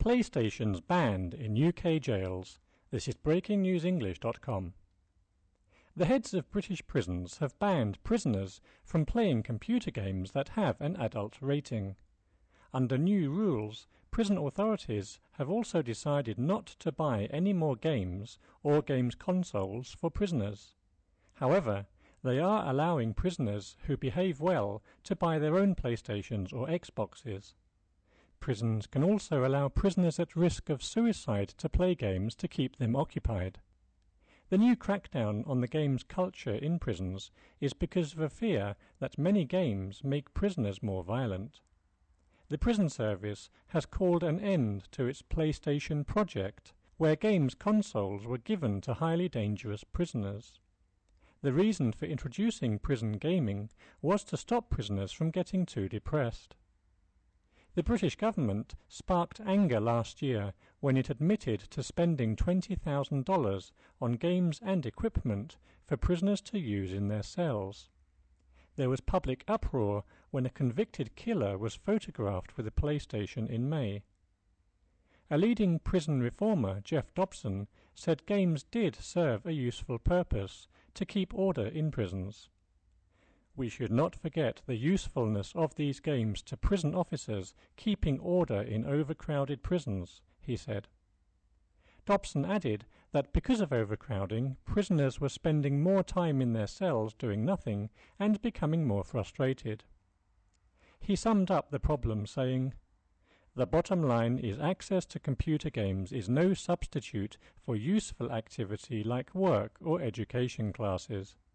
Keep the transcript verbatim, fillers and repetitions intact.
PlayStation's banned in U K jails. This is breaking news english dot com. The heads of British prisons have banned prisoners from playing computer games that have an adult rating. Under new rules, prison authorities have also decided not to buy any more games or games consoles for prisoners. However, they are allowing prisoners who behave well to buy their own PlayStations or Xboxes. Prisons can also allow prisoners at risk of suicide to play games to keep them occupied. The new crackdown on the games culture in prisons is because of a fear that many games make prisoners more violent. The prison service has called an end to its PlayStation project, where games consoles were given to highly dangerous prisoners. The reason for introducing prison gaming was to stop prisoners from getting too depressed. The British government sparked anger last year when it admitted to spending twenty thousand dollars on games and equipment for prisoners to use in their cells. There was public uproar when a convicted killer was photographed with a PlayStation in May. A leading prison reformer, Jeff Dobson, said games did serve a useful purpose to keep order in prisons. We should not forget the usefulness of these games to prison officers keeping order in overcrowded prisons, he said. Dobson added that because of overcrowding, prisoners were spending more time in their cells doing nothing and becoming more frustrated. He summed up the problem saying, "The bottom line is access to computer games is no substitute for useful activity like work or education classes.